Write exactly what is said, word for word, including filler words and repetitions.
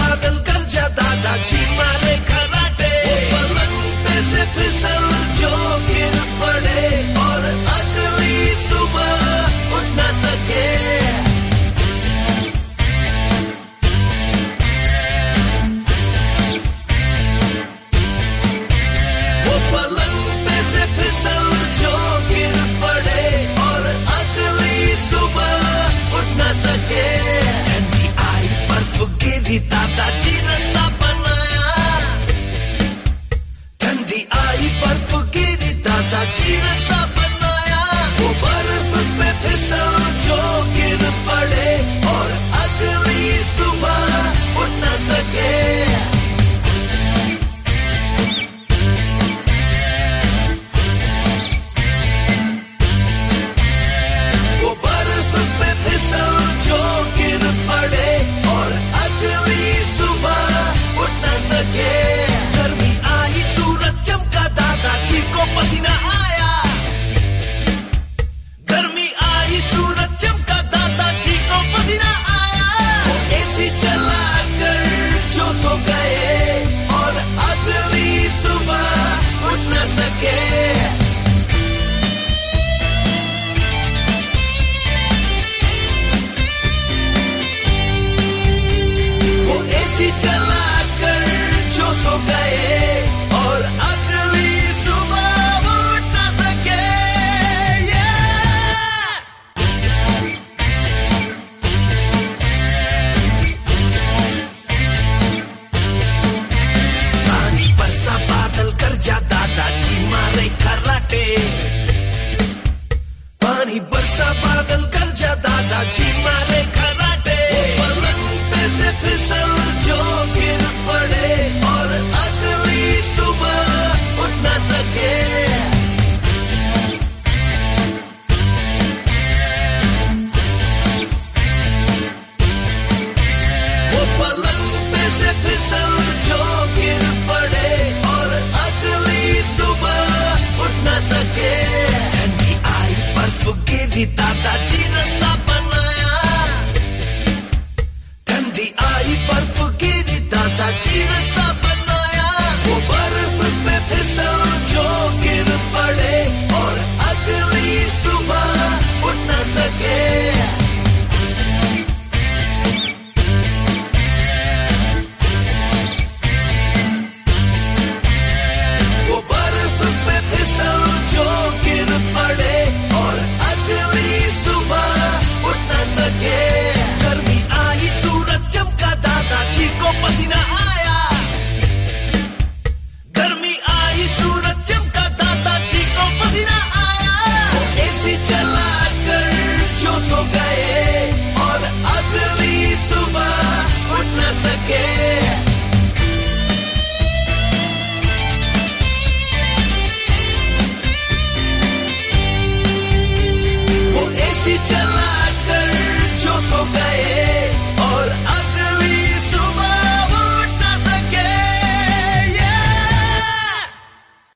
बादल कर जा दादाजी मारे खराटे, पलंग पे से फिसल जो गिर पड़े और अगली सुबह उठ न सके। वो पलंग पे से फिसल जो गिर पड़े और अगली सुबह उठ न सके। ठंडी आई बर्फ गिरी दादाजी रास्ता बनाया, ठंडी आई बर्फ गिरी दादाजी रास्ता बनाया। वो बर्फ पे फिसल जो गिर पड़े और अगली सुबह उठ न सके। वो बर्फ पे फिसल जो गिर पड़े और अगली सुबह उठ न सके। गर्मी आई सूरज चमका दादाजी को पसीना आया, गर्मी आई सूरज चमका दादाजी को पसीना आया। वो एसी चलाकर जो सो गए और अगली सुबह उठ न सके। वो एसी चलाकर जो सो गए और अगली सुबह उठ न सके। पानी बरसा बादल कर जा दादाजी मारे खराटे, पानी बरसा बादल कर जा दादाजी मारे खराटे। पलंग पे से फिसल जो गिर पड़े और अगली सुबह उठ न सके। वो पलंग पे से फिसल जो गिर पड़े और अगली सुबह उठ न सके। ठंडी आई बर्फ गिरी दादाजी रास्ता बनाया, ठंडी आई बर्फ गिरी दादाजी रास्ता